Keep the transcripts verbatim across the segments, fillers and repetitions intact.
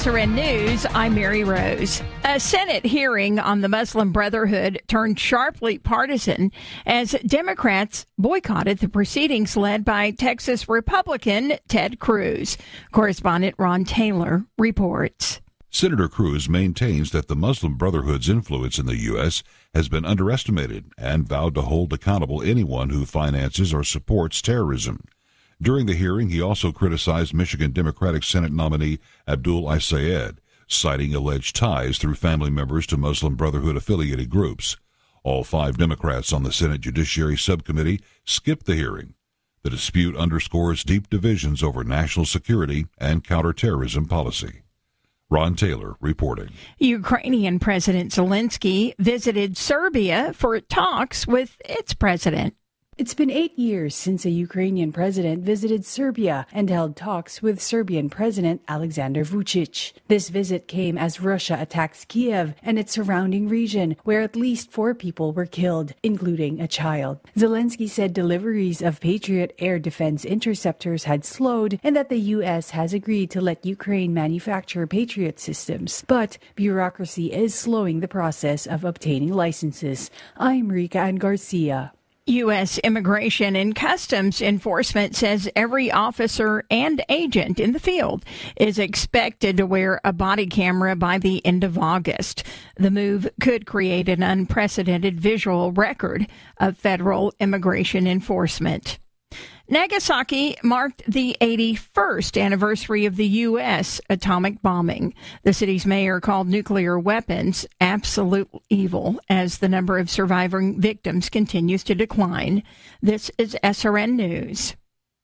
S R N News, I'm Mary Rose. A Senate hearing on the Muslim Brotherhood turned sharply partisan as Democrats boycotted the proceedings led by Texas Republican Ted Cruz. Correspondent Ron Taylor reports. Senator Cruz maintains that the Muslim Brotherhood's influence in the U S has been underestimated and vowed to hold accountable anyone who finances or supports terrorism. During the hearing, he also criticized Michigan Democratic Senate nominee Abdul Isayed, citing alleged ties through family members to Muslim Brotherhood-affiliated groups. All five Democrats on the Senate Judiciary Subcommittee skipped the hearing. The dispute underscores deep divisions over national security and counterterrorism policy. Ron Taylor reporting. Ukrainian President Zelensky visited Serbia for talks with its president. It's been eight years since a Ukrainian president visited Serbia and held talks with Serbian President Alexander Vučić. This visit came as Russia attacks Kiev and its surrounding region, where at least four people were killed, including a child. Zelensky said deliveries of Patriot air defense interceptors had slowed and that the U S has agreed to let Ukraine manufacture Patriot systems. But bureaucracy is slowing the process of obtaining licenses. I'm Rika Ann Garcia. U S. Immigration and Customs Enforcement says every officer and agent in the field is expected to wear a body camera by the end of August. The move could create an unprecedented visual record of federal immigration enforcement. Nagasaki marked the eighty-first anniversary of the U S atomic bombing. The city's mayor called nuclear weapons absolute evil as the number of surviving victims continues to decline. This is S R N News.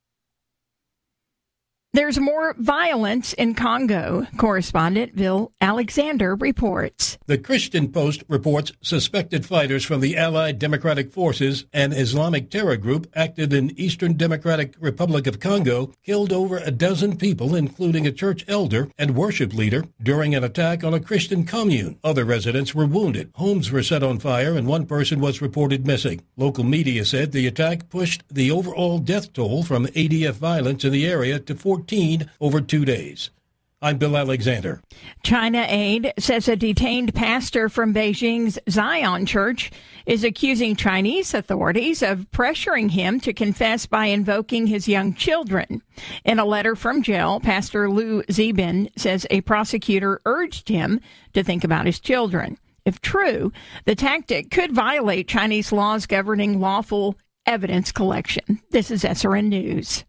There's more violence in Congo. Correspondent Bill Alexander reports. The Christian Post reports suspected fighters from the Allied Democratic Forces, an Islamic terror group active in Eastern Democratic Republic of Congo, killed over a dozen people, including a church elder and worship leader, during an attack on a Christian commune. Other residents were wounded. Homes were set on fire, and one person was reported missing. Local media said the attack pushed the overall death toll from A D F violence in the area to fourteen over two days. I'm Bill Alexander. China Aid says a detained pastor from Beijing's Zion Church is accusing Chinese authorities of pressuring him to confess by invoking his young children. In a letter from jail, Pastor Liu Zibin says a prosecutor urged him to think about his children. If true, the tactic could violate Chinese laws governing lawful evidence collection. This is S R N News.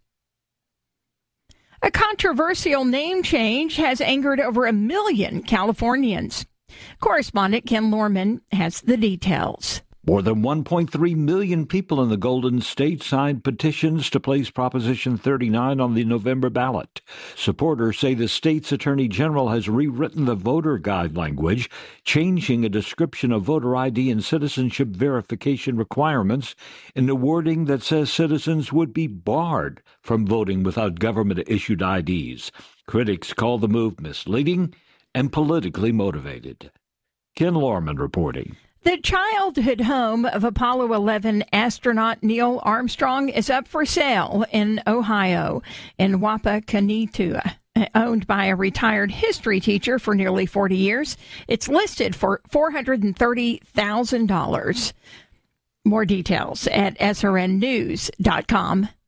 A controversial name change has angered over a million Californians. Correspondent Ken Lorman has the details. More than one point three million people in the Golden State signed petitions to place Proposition thirty-nine on the November ballot. Supporters say the state's attorney general has rewritten the voter guide language, changing a description of voter I D and citizenship verification requirements in the wording that says citizens would be barred from voting without government-issued I Ds. Critics call the move misleading and politically motivated. Ken Lorman reporting. The childhood home of Apollo eleven astronaut Neil Armstrong is up for sale in Ohio, in Wapakoneta. Owned by a retired history teacher for nearly forty years, it's listed for four hundred thirty thousand dollars. More details at S R N news dot com.